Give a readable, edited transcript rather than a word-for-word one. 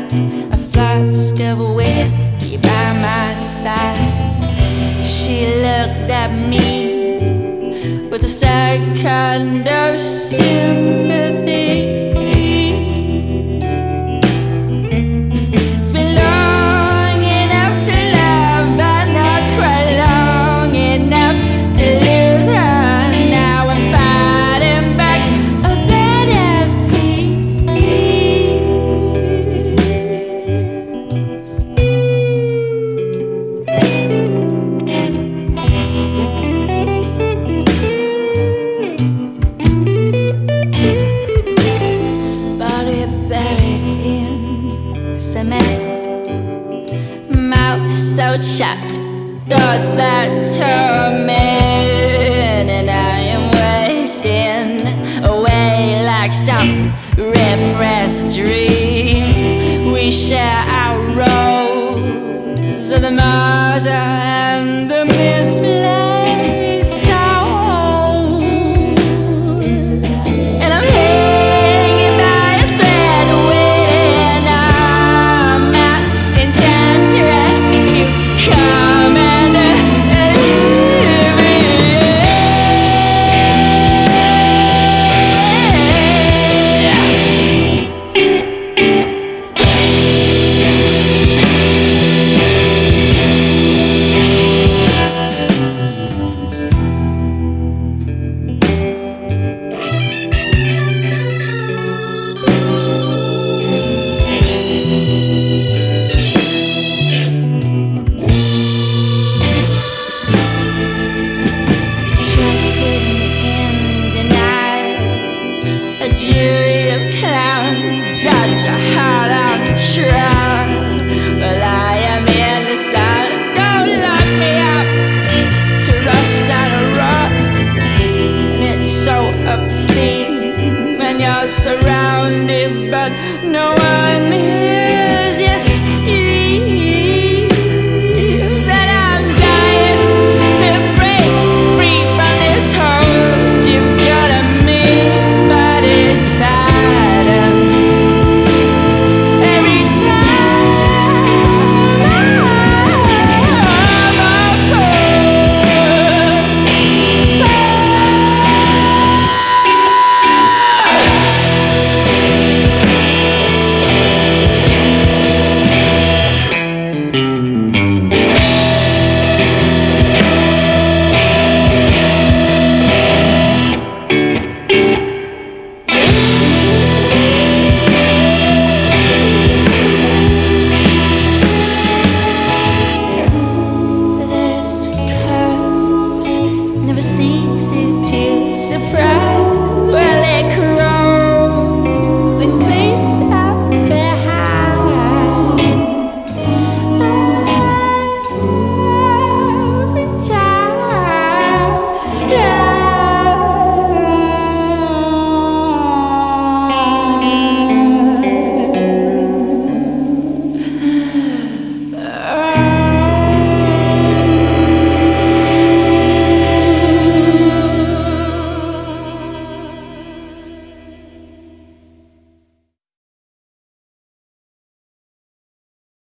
a flask of whiskey by my side. She looked at me with a second of sympathy. It's been long enough to love, but not quite long enough to lose her. Now I'm fighting back a bed of tears. Body buried in cement, mouth sewed shut, thoughts that torment, and I am wasting away like some repressed dream. We share our roles of the martyr and the